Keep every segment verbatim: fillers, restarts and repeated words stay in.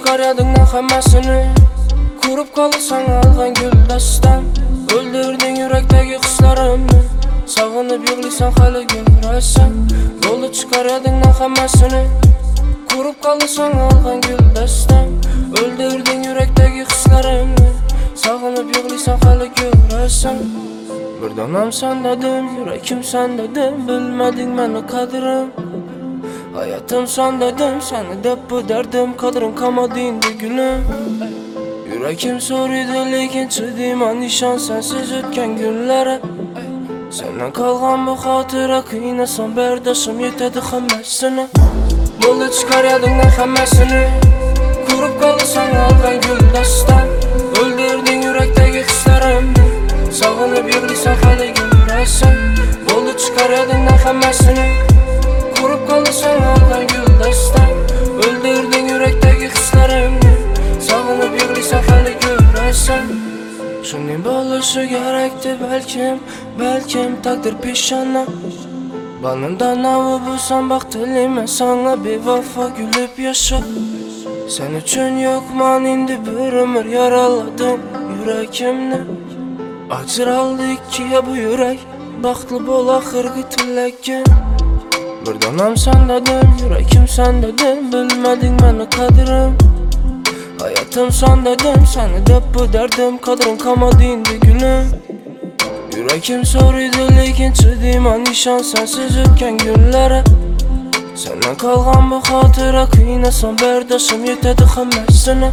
çıkarıyordun ne hammasini. Kurup kalısan algan gül dastan. Öldürdün yürekteki kıslarımı. Sağınıp yığlıysan hali görürsen. Dolu çıkarıyordun ne hammasini. Kurup kalısan algan gül dastan. Öldürdün yürekteki kıslarımı. Sağınıp yığlıysan hali görürsen. Bir donam sen dedim, yürekim sen dedim. Bilmedin beni kadırım. Hayatım sen dedim, seni dep bu derdim. Kadırım kalmadı indi gülüm. Yürekim soruydu lekin çıdım an nişan sensiz ötken günlere. Senden kalgan bu hatıra kıynasan berdaşım yetedi hammesine. Dolu çıkarıyordun ne hammesini. Kurup kalısan algan gül dastan. Öldürdün yürekteki hislerimi. Sağınıp yığlıysan hali görürsen. Dolu çıkarıyordun ne hammesini. Kurup kalısan algan gül dastan. Öldürdün yürekteki hislerimi. Sağınıp yığlıysan hali görürsen. Şunun bolışı gerekti belkim. Belkim takdir pişana. Balından avı bulsan bak dilime. Sana bir vafa gülüp yaşa. Sen üçün yok man indi bir ömür yaraladım yürekimni. Acır aldı ikiye bu yürek. Baktlı bol ahırgı tülekken. Bir donam sen dedim, yürekim sen dedim. Bilmedin beni kadırım. Hayatım sen dedim, seni dep bu derdim. Kadırım kalmadı indi gülüm. Yürekim soruydu lekin çıdım an nişan sensiz ötken günlere. Senden kalgan bu hatıra kıynasan berdaşım yetedi hammesine.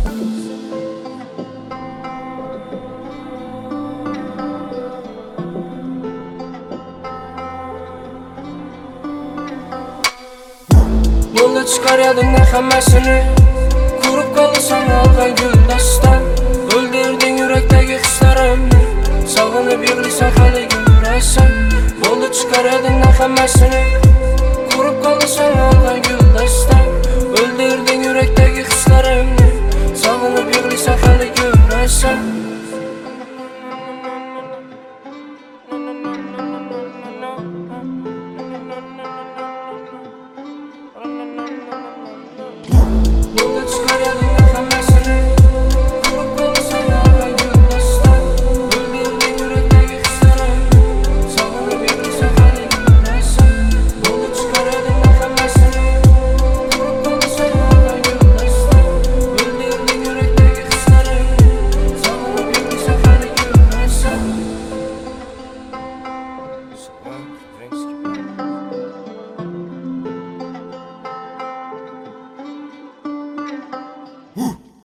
Dolu çıkarıyordun ne hammesini. Kurup kalısan algan gül dastan. Öldürdün yürekteki hislerimi. Sağınıp yığlıysan hali görürsen. Dolu çıkarıyordun ne hammesini. Kurup kalısan algan gül dastan. Öldürdün yürekteki hislerimi. Sağınıp yığlıysan hali görürsen.